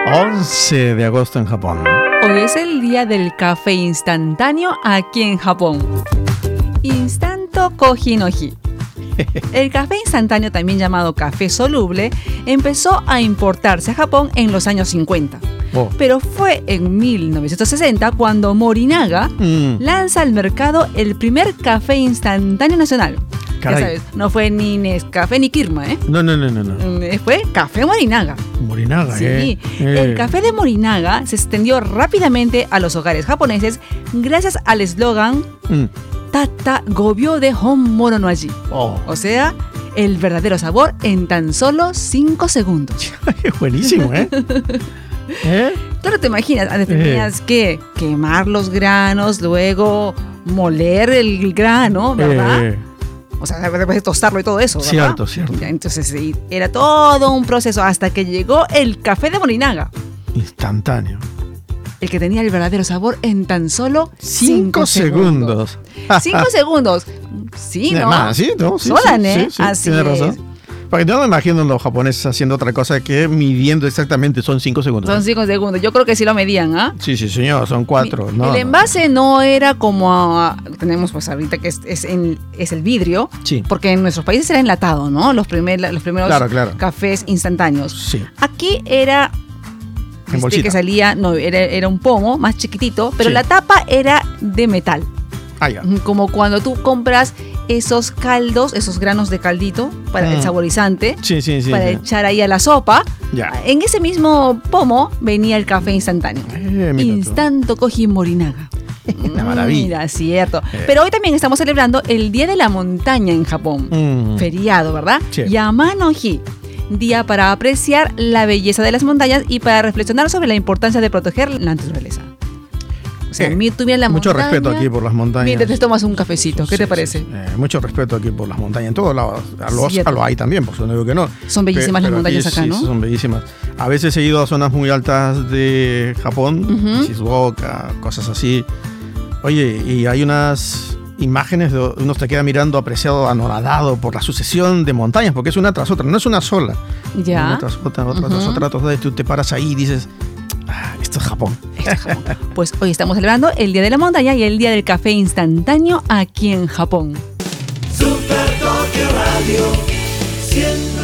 11 de agosto en Japón. Hoy es el día del café instantáneo aquí en Japón. Instanto Koji no Hi. El café instantáneo, también llamado café soluble, empezó a importarse a Japón en los años 50. Oh. Pero fue en 1960 cuando Morinaga lanza al mercado el primer café instantáneo nacional. Caray. Ya sabes, no fue ni Nescafé ni Kirma, ¿eh? No. Fue Café Morinaga. Morinaga, Sí, el café de Morinaga se extendió rápidamente a los hogares japoneses gracias al eslogan Tata Gobyo de Honmoro no Aji. Oh. O sea, el verdadero sabor en tan solo 5 segundos. Buenísimo, ¿eh? Tú no te imaginas, antes tenías que quemar los granos, luego moler el grano, ¿verdad? O sea, después de tostarlo y todo eso, ¿verdad? Cierto. Ya, entonces sí, era todo un proceso hasta que llegó el café de Morinaga. Instantáneo. El que tenía el verdadero sabor en tan solo 5 segundos. 5 segundos. Sí, ¿no? Más, ¿sí? ¿No? Sí, Solan, sí, ¿eh? sí, Así tiene es. razón. Porque yo no me imagino a los japoneses haciendo otra cosa que midiendo exactamente, son 5 segundos. Son 5 segundos. Yo creo que sí lo medían, ¿ah? Sí, señor, son 4. El envase no era como tenemos pues ahorita que es el vidrio, Sí. porque en nuestros países era enlatado, ¿no? Los primeros Claro. cafés instantáneos. Sí. Aquí era En bolsita. que salía, no, era un pomo más chiquitito, pero Sí. la tapa era de metal. Ah, ya. Como cuando tú compras esos caldos, esos granos de caldito para el saborizante, Sí. para echar ahí a la sopa. Ya. En ese mismo pomo venía el café instantáneo. Mira tú. Instanto Koji Morinaga. Una maravilla. Mira, cierto. Pero hoy también estamos celebrando el Día de la Montaña en Japón. Feriado, ¿verdad? Sí. Yama no Hi. Día para apreciar la belleza de las montañas y para reflexionar sobre la importancia de proteger la naturaleza. O sea, tú vienes a la mucho montaña, respeto aquí por las montañas. mientras te tomas un cafecito. ¿Qué te parece? Mucho respeto aquí por las montañas. En todos lados. Cierto. Lo hay también, por eso no digo que no. Son bellísimas las Pero montañas aquí acá, sí, ¿no? son bellísimas. A veces he ido a zonas muy altas de Japón, Shizuoka, cosas así. Oye, y hay unas imágenes de uno te queda mirando apreciado, anoradado por la sucesión de montañas, porque es una tras otra, no es una sola. Ya. Una tras otra, otra tras otra, y tú te paras ahí y dices, esto es Japón. Pues hoy estamos celebrando el Día de la Montaña y el Día del Café Instantáneo aquí en Japón. Super Tokyo Radio 100.